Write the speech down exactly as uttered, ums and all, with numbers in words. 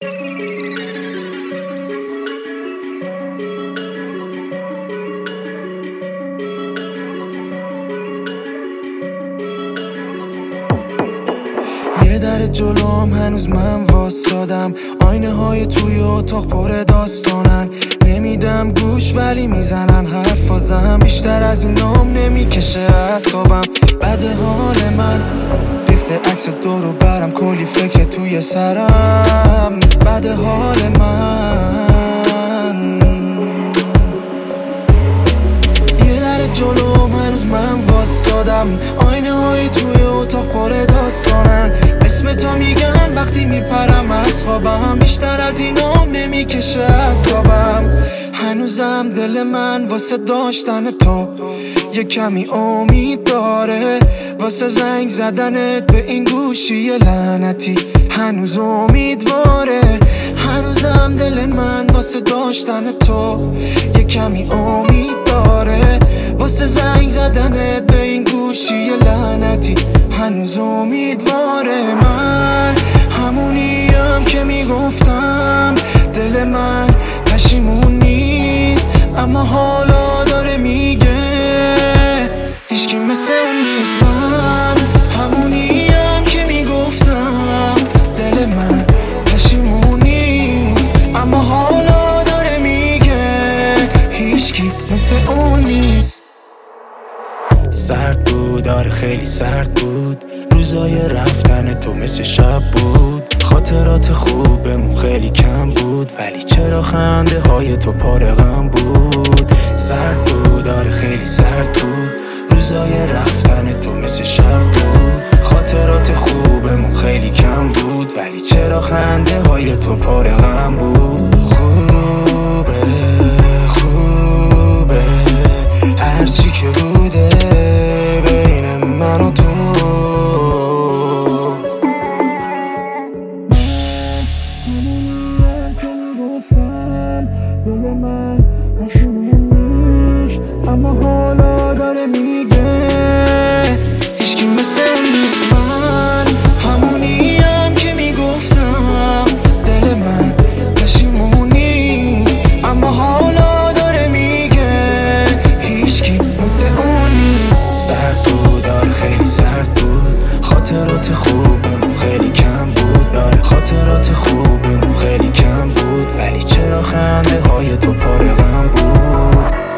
یه در جلوم هنوز من واسادم، آینه های توی اتاق پر داستانن. نمیدم گوش ولی میزنن حرفازم، بیشتر از این نام نمیکشه اعصابم. بد حال من ریخته عکس دورو برم، کلی فکر توی سرم. بد حال من یه در جلوم هنوز من واسادم، آینه های توی اتاق پر داستانن. اسم تو میگم وقتی میپرم از خوابم، بیشتر از اینام نمیکشه اعصابم. هنوزم دل من واسه داشتن تو یه کمی امید داره، واسه زنگ زدنت به این گوشی لعنتی هنوز امیدواره. هنوزم دل من واسه داشتن تو یه کمی امید داره، واسه زنگ زدنت به این گوشی لعنتی هنوز امیدواره. من همونیم که میگفتم دل من پشیمون نیست، اما حالا داره میگه هیچکی مثل اون نیست. من همونیم که میگفتم دل من پشیمون نیست، اما حالا داره میگه هیچکی مثل اون نیست. سرد بود، آره خیلی سرد بود، روزای رفتن تو مثل شب بود. خاطرات خوبمون خیلی کم بود، ولی چرا خنده های تو پاره غم بود. سرد بود، آره خیلی سرد بود، روزای رفتن تو مثل شب بود. خاطرات خوبمون خیلی کم بود، ولی چرا خنده های تو پاره غم بود. خوبه خوبه هرچی که بوده بین من و تو. دل من پشیمون نیست، اما حالا داره میگه هیچکی مثل اون نیست. من همونیم که میگفتم دل من پشیمون نیست، اما حالا داره میگه هیچکی مثل اون نیست. سرد بود، آره خیلی سرد بود، خاطرات خوبمون خیلی کم بود. آره خاطرات خوبمون خیلی کم بود، ولی چرا خنده های تو پاره غم بود.